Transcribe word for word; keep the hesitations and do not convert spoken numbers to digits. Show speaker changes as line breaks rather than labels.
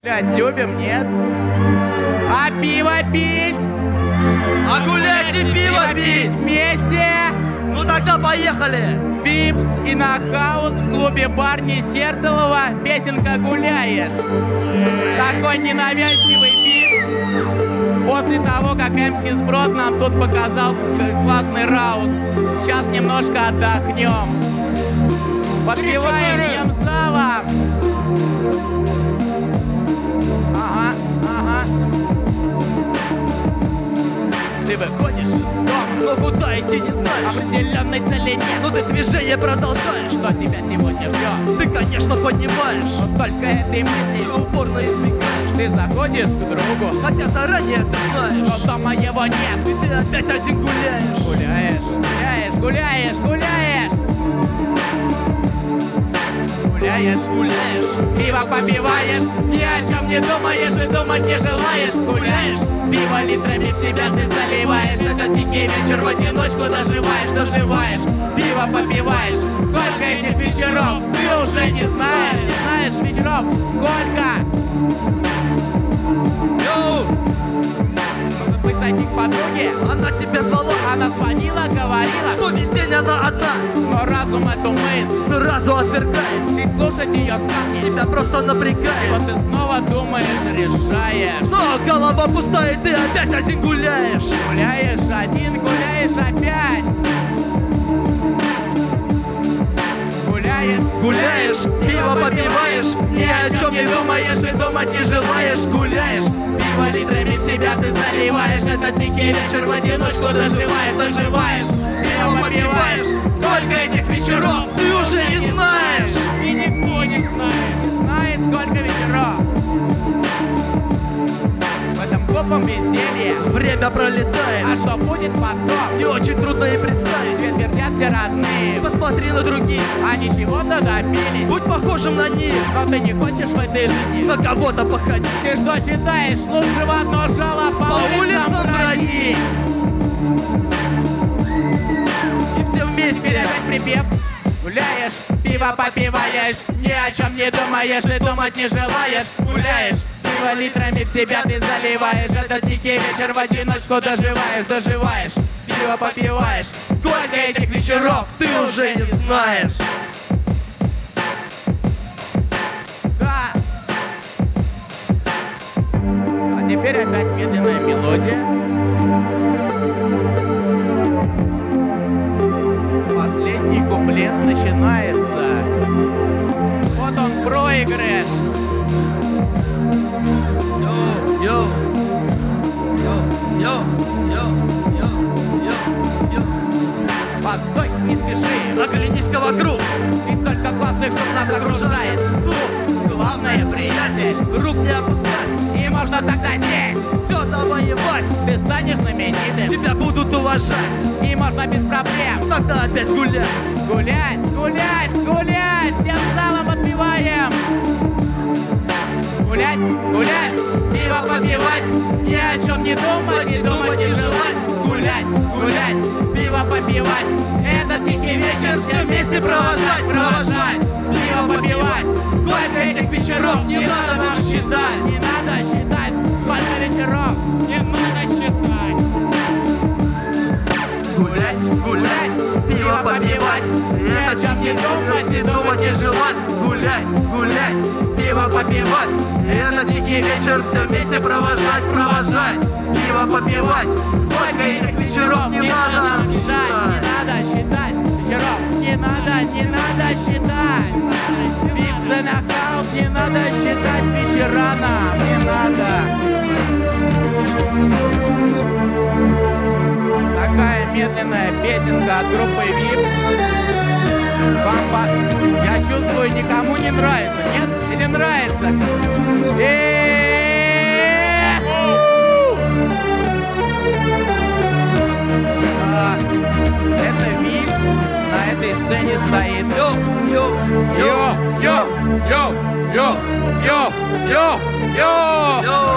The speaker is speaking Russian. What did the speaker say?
Блять, любим, нет? А пиво пить?
А гулять и пиво пить!
Вместе?
Ну тогда поехали!
Випс и на хаус в клубе Барни Сертолова песенка «Гуляешь». Такой ненавязчивый бит. После того, как эм си Сброд нам тут показал классный раус. Сейчас немножко отдохнем. Подпеваем всем залом. Ага, ага. Ты выходишь из дома,
Но куда идти не знаешь?
определенной цели нет.
Но ты движение продолжаешь.
Что тебя сегодня ждет?
Ты, конечно, понимаешь.
Но только этой мысли
Ты упорно избегаешь.
ты заходишь к другу,
Хотя заранее ты
но
знаешь.
дома его нет.
И ты опять один гуляешь.
Гуляешь, гуляешь, гуляешь, гуляешь. Гуляешь,
Гуляешь.
пиво попиваешь, ни о чем не думаешь и думать не желаешь. Гуляешь, пиво литрами в себя ты заливаешь. Этот дикий вечер в одиночку доживаешь, доживаешь. Пиво попиваешь, сколько этих вечеров ты уже не знаешь. Не знаешь вечеров, сколько?
Йоу!
Может быть, зайти к подруге?
Она тебя звала.
Она звонила, говорила,
Что весь день она одна.
но разум эту мысль.
Сразу отвергает.
Ты слушать ее сказки,
Тебя просто
и
напрягает.
вот ты снова думаешь, решаешь.
Но голова пустая, и ты опять один гуляешь.
Гуляешь один, гуляешь опять. Гуляешь,
Гуляешь, пиво попиваешь,
ни о чем не думаешь и думать не желаешь. Гуляешь, пиво литрами в себя ты заливаешь. Этот дикий вечер в одиночку доживаешь, доживаешь. Пиво попиваешь, сколько этих вечеров
ты уже не знаешь.
и никто не знает. Не знает, сколько вечеров. В этом глупом безделье.
Время пролетает.
А что будет потом?
Не очень трудно и представить.
Тебе твердят все родные,
Посмотри на других.
они чего-то добились.
Будь похожим на них.
Но ты не хочешь в этой жизни.
На кого-то походить.
Ты что считаешь, лучше в одно жало по,
По улицам
бродить?
И все вместе.
Теперь опять припев. Гуляешь, пиво попиваешь, ни о чем не думаешь и думать не желаешь. Гуляешь, пиво литрами в себя ты заливаешь. Этот дикий вечер в одиночку доживаешь, доживаешь. Пиво попиваешь, сколько этих вечеров
Ты уже не знаешь.
Да. А теперь опять медленная мелодия. Последний куплет начинается. Вот он, проигрыш.
Йоу, йоу. Йоу, йоу, йоу, йоу, йоу, йоу.
Постой, не спеши.
Оглянись-ка вокруг.
Ведь только классных, что нас окружает. Ну, главное, приятель.
Рук не опускать.
И можно тогда здесь.
Все завоевать.
Ты станешь знаменитым.
Тебя будут уважать.
И можно без проблем.
Тогда опять гулять.
Гулять, гулять, гулять! Всем залом отпеваем! Гулять, гулять, пиво попивать, ни о чем не думать и думать не желать. Гулять, гулять, пиво попивать, этот тихий вечер все вместе провожать, провожать. Пиво попивать, сколько этих вечеров не надо нам считать. Не надо считать, сколько вечеров не надо считать.
Гулять, гулять, пиво попивать,
ни о чем не думать и думать не желать. Гулять, гулять, пиво попивать, этот дикий вечер все вместе провожать, провожать. Пиво попивать, сколько этих вечеров не надо нам считать. Не надо считать вечеров, не надо, не надо считать. Випсы на хаус, не надо считать вечера нам, не надо. Такая медленная песенка от группы Випс. Вам по... Я чувствую, никому не нравится. Нет? Или нравится? Э-э-э! А, Это Випс. На этой сцене стоит.
Йоу, йоу,
Йо, йо, йо, йо, йо, йо, йо.
йоу.